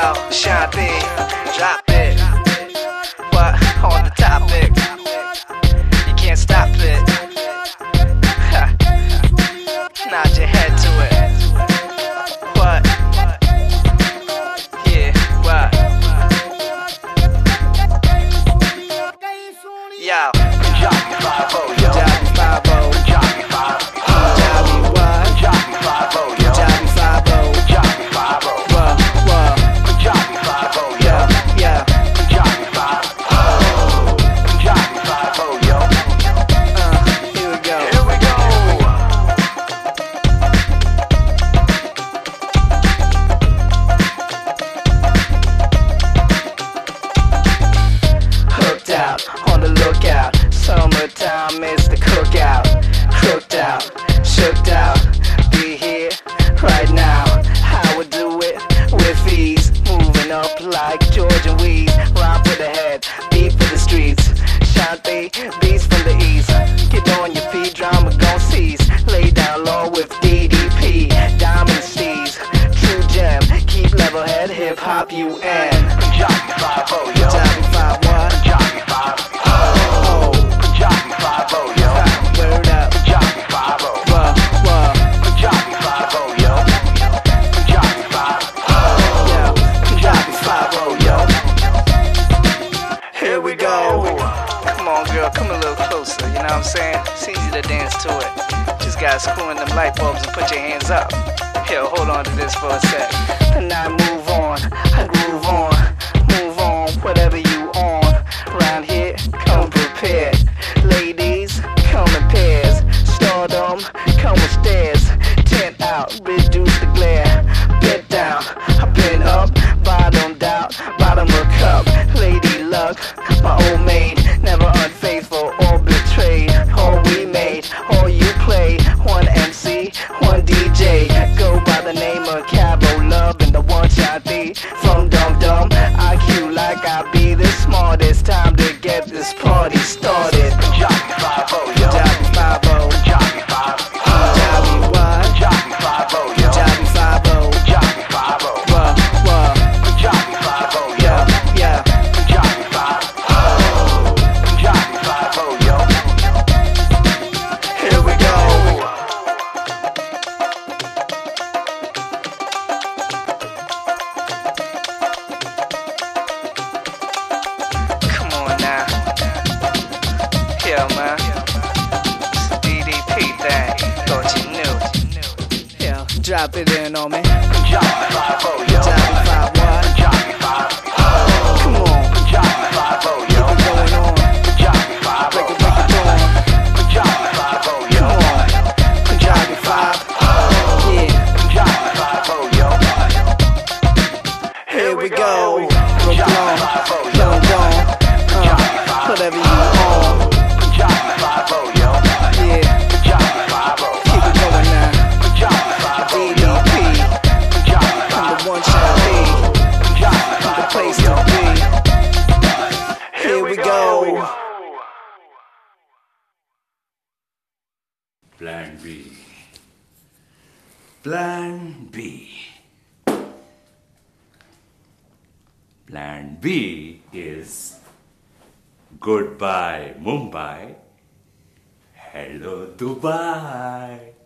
Yo, Shanti, drop it. What on the topic? You can't stop it. Ha. Nod your head to it. What? Yeah, what? Yo, Punjabi 5-0, yo. Punjabi 5-0. Punjabi 5-0. Punjabi what? Punjabi 5-0, yo. Punjabi 5-0. Punjabi 5-0. What? Punjabi 5-0, yo. Yeah. Punjabi 5-0. Punjabi 5-0, yo. Here we go. Here we go. Hooked out, on the lookout. Summertime is the cookout. Crooked out, shooked out. Be here right now. How we do it with ease. Moving up like Georgian weed. Rhyme for the head, beat for the streets. Shanti, beats from the east. Get on your feet, drama gon' cease. Lay down low with DDP. Diamond Steez, true gem. Keep level head, hip hop UN. Punjabi 5-0, yo. Punjabi 5 what? Punjabi 5-0. Oh, Punjabi 5-0, yo. word up. Punjabi 5-0. Whoa. Punjabi 5-0, yo. Punjabi 5-0. Yeah, Punjabi 5-0, yo. Here we go. Come on, girl, come a little closer. You know what I'm saying? It's easy to dance to it. Just gotta screw in them light bulbs and put your hands up. Here, hold on to this for a sec. And I move on, I groove on, move on, whatever you on. Round here, come prepared. Ladies, come in pairs. Stardom, come with stairs. Tent out, reduce the glare. Bent down, I've been up, bottomed out, bottom of cup. Lady luck, my old maid, never unfaithful or betrayed. All we made, all you played. One MC, one DJ. Go by the name of Cabo Love and the one Shanti. From Dum Dum, IQ like I be the smartest. Time to get this party started. Punjabi 5-0, yo. Punjabi 5-0. Punjabi 5-0. Punjabi what? Punjabi 5-0, yo. Punjabi 5-0. Punjabi 5-0. What? Punjabi 5-0, yo. Yeah. Punjabi 5-0. Punjabi 5-0, yo. Here we go. Come on now. Yeah, man. It's a DDP thing. Thought you knew. Yeah, drop it in on me. Punjabi 5-0, yo. Punjabi 5 what? Punjabi 5-0. Come on. Punjabi 5-0, yo. Keep it going on. Punjabi Break 5-0. it down. Punjabi 5-0, yo. Come on. Punjabi 5. Yeah. Punjabi 5-0, yo. Here we go. Punjabi Brooklyn, 5-0, yo. London, Punjabi 5-0. whatever you on. Punjabi 5-0, yo. Yeah. Punjabi 5-0. Keep it going now. Punjabi 5-0, yo. DDP, Punjabi I'm 5-0. the one shall be, Punjabi I'm the 5-0, place yo. to be. Here we go. Plan B. Plan B. Plan B is goodbye Mumbai, hello Dubai.